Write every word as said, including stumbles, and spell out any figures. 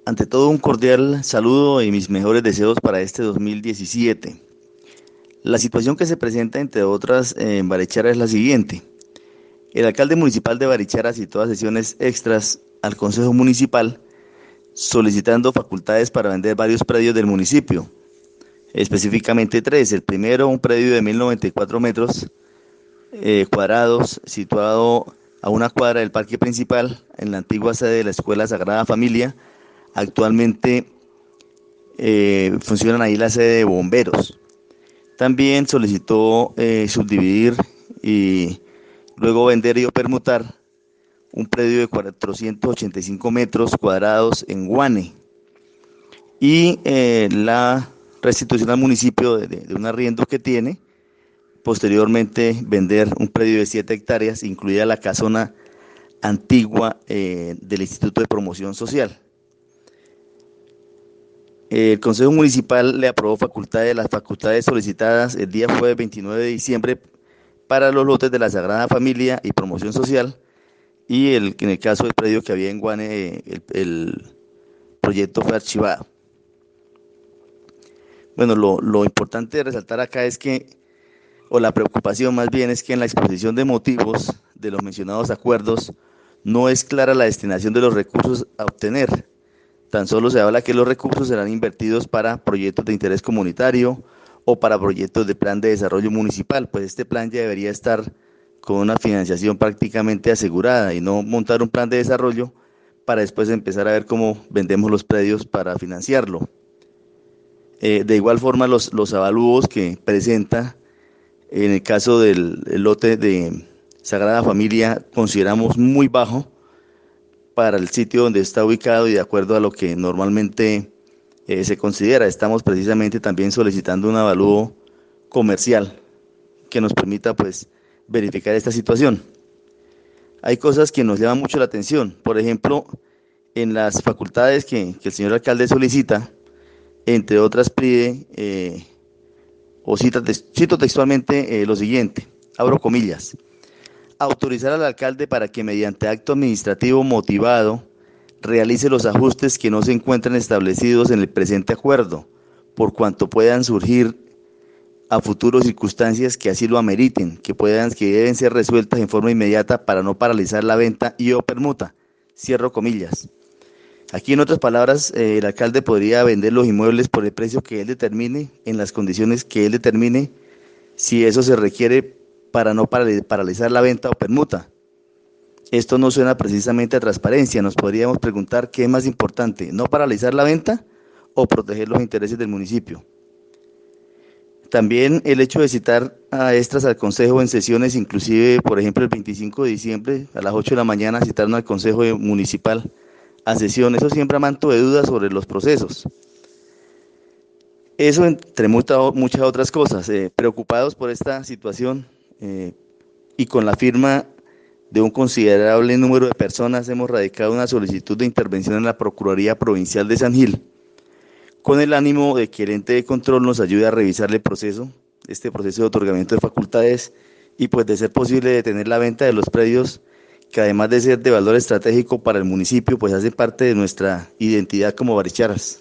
Ante todo, un cordial saludo y mis mejores deseos para este dos mil diecisiete. La situación que se presenta, entre otras, en Barichara es la siguiente. El alcalde municipal de Barichara citó a sesiones extras al Consejo Municipal solicitando facultades para vender varios predios del municipio, específicamente tres. El primero, un predio de mil noventa y cuatro metros eh, cuadrados, situado a una cuadra del parque principal, en la antigua sede de la Escuela Sagrada Familia. Actualmente eh, funcionan ahí la sede de bomberos. También solicitó eh, subdividir y luego vender y o permutar un predio de cuatrocientos ochenta y cinco metros cuadrados en Guane y eh, la restitución al municipio de, de, de un arriendo que tiene. Posteriormente vender un predio de siete hectáreas, incluida la casona antigua eh, del Instituto de Promoción Social. El Consejo Municipal le aprobó facultades, las facultades solicitadas el día jueves veintinueve de diciembre para los lotes de la Sagrada Familia y Promoción Social, y el, en el caso del predio que había en Guane, el, el proyecto fue archivado. Bueno, lo, lo importante de resaltar acá es que, o la preocupación más bien, es que en la exposición de motivos de los mencionados acuerdos no es clara la destinación de los recursos a obtener. Tan solo se habla que los recursos serán invertidos para proyectos de interés comunitario o para proyectos de plan de desarrollo municipal, pues este plan ya debería estar con una financiación prácticamente asegurada y no montar un plan de desarrollo para después empezar a ver cómo vendemos los predios para financiarlo. Eh, de igual forma, los, los avalúos que presenta en el caso del lote de Sagrada Familia consideramos muy bajo para el sitio donde está ubicado y de acuerdo a lo que normalmente eh, se considera. Estamos precisamente también solicitando un avalúo comercial que nos permita pues verificar esta situación. Hay cosas que nos llaman mucho la atención, por ejemplo, en las facultades que, que el señor alcalde solicita, entre otras pide eh, o cita, cito textualmente eh, lo siguiente, abro comillas: autorizar al alcalde para que mediante acto administrativo motivado realice los ajustes que no se encuentran establecidos en el presente acuerdo, por cuanto puedan surgir a futuro circunstancias que así lo ameriten, que puedan, que deben ser resueltas en forma inmediata para no paralizar la venta y o permuta. Cierro comillas. Aquí, en otras palabras, eh, el alcalde podría vender los inmuebles por el precio que él determine, en las condiciones que él determine, si eso se requiere para no paralizar la venta o permuta. Esto no suena precisamente a transparencia. Nos podríamos preguntar qué es más importante, no paralizar la venta o proteger los intereses del municipio. También el hecho de citar a extras al Consejo en sesiones, inclusive, por ejemplo, el veinticinco de diciembre a las ocho de la mañana citaron al Consejo Municipal a sesión, eso siembra manto de dudas sobre los procesos. Eso entre muchas otras cosas. Eh, preocupados por esta situación eh, y con la firma de un considerable número de personas, hemos radicado una solicitud de intervención en la Procuraduría Provincial de San Gil, con el ánimo de que el ente de control nos ayude a revisar el proceso, este proceso de otorgamiento de facultades, y pues de ser posible detener la venta de los predios que, además de ser de valor estratégico para el municipio, pues hacen parte de nuestra identidad como baricharas.